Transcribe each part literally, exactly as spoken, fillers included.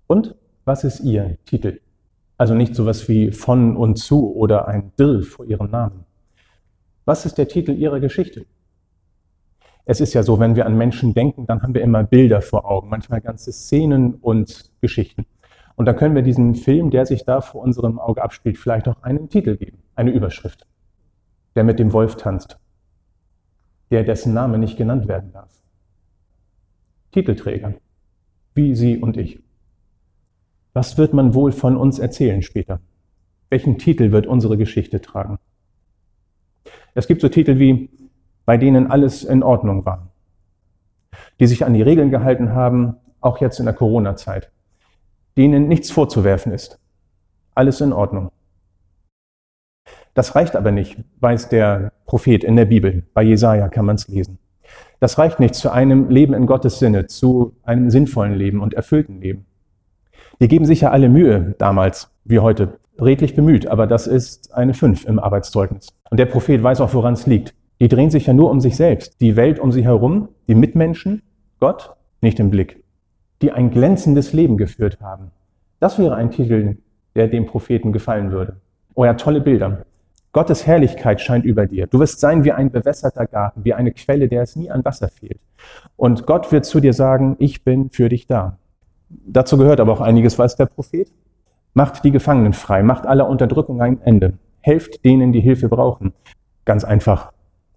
Und was ist Ihr Titel? Also nicht sowas wie von und zu oder ein Dill vor Ihrem Namen. Was ist der Titel Ihrer Geschichte? Es ist ja so, wenn wir an Menschen denken, dann haben wir immer Bilder vor Augen, manchmal ganze Szenen und Geschichten. Und dann können wir diesem Film, der sich da vor unserem Auge abspielt, vielleicht auch einen Titel geben, eine Überschrift. Der mit dem Wolf tanzt, der dessen Name nicht genannt werden darf. Titelträger, wie Sie und ich. Was wird man wohl von uns erzählen später? Welchen Titel wird unsere Geschichte tragen? Es gibt so Titel wie, bei denen alles in Ordnung war, die sich an die Regeln gehalten haben, auch jetzt in der Corona-Zeit, denen nichts vorzuwerfen ist. Alles in Ordnung. Das reicht aber nicht, weiß der Prophet in der Bibel. Bei Jesaja kann man es lesen. Das reicht nicht zu einem Leben in Gottes Sinne, zu einem sinnvollen Leben und erfüllten Leben. Die geben sich ja alle Mühe, damals wie heute, redlich bemüht, aber das ist eine fünf im Arbeitszeugnis. Und der Prophet weiß auch, woran es liegt. Die drehen sich ja nur um sich selbst, die Welt um sie herum, die Mitmenschen, Gott nicht im Blick, die ein glänzendes Leben geführt haben. Das wäre ein Titel, der dem Propheten gefallen würde. Oh ja, tolle Bilder. Gottes Herrlichkeit scheint über dir. Du wirst sein wie ein bewässerter Garten, wie eine Quelle, der es nie an Wasser fehlt. Und Gott wird zu dir sagen, ich bin für dich da. Dazu gehört aber auch einiges, weiß der Prophet. Macht die Gefangenen frei, macht aller Unterdrückung ein Ende. Helft denen, die Hilfe brauchen. Ganz einfach.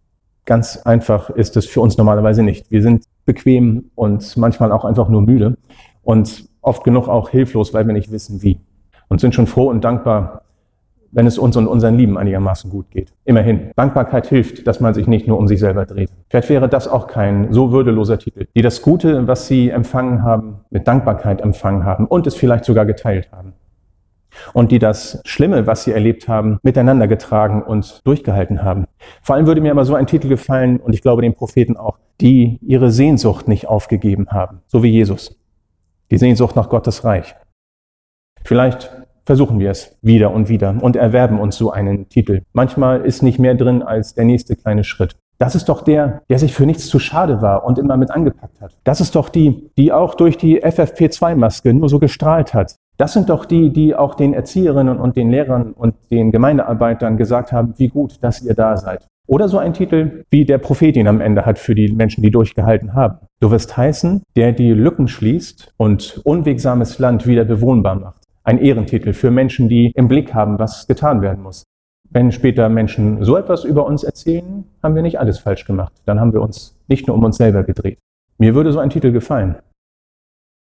Ganz einfach ist es für uns normalerweise nicht. Wir sind bequem und manchmal auch einfach nur müde und oft genug auch hilflos, weil wir nicht wissen, wie. Und sind schon froh und dankbar, wenn es uns und unseren Lieben einigermaßen gut geht. Immerhin, Dankbarkeit hilft, dass man sich nicht nur um sich selber dreht. Vielleicht wäre das auch kein so würdeloser Titel, die das Gute, was sie empfangen haben, mit Dankbarkeit empfangen haben und es vielleicht sogar geteilt haben. Und die das Schlimme, was sie erlebt haben, miteinander getragen und durchgehalten haben. Vor allem würde mir aber so ein Titel gefallen, und ich glaube den Propheten auch, die ihre Sehnsucht nicht aufgegeben haben, so wie Jesus. Die Sehnsucht nach Gottes Reich. Vielleicht versuchen wir es wieder und wieder und erwerben uns so einen Titel. Manchmal ist nicht mehr drin als der nächste kleine Schritt. Das ist doch der, der sich für nichts zu schade war und immer mit angepackt hat. Das ist doch die, die auch durch die F F P zwei Maske nur so gestrahlt hat. Das sind doch die, die auch den Erzieherinnen und den Lehrern und den Gemeindearbeitern gesagt haben, wie gut, dass ihr da seid. Oder so ein Titel, wie der Prophet ihn am Ende hat für die Menschen, die durchgehalten haben. Du wirst heißen, der die Lücken schließt und unwegsames Land wieder bewohnbar macht. Ein Ehrentitel für Menschen, die im Blick haben, was getan werden muss. Wenn später Menschen so etwas über uns erzählen, haben wir nicht alles falsch gemacht. Dann haben wir uns nicht nur um uns selber gedreht. Mir würde so ein Titel gefallen.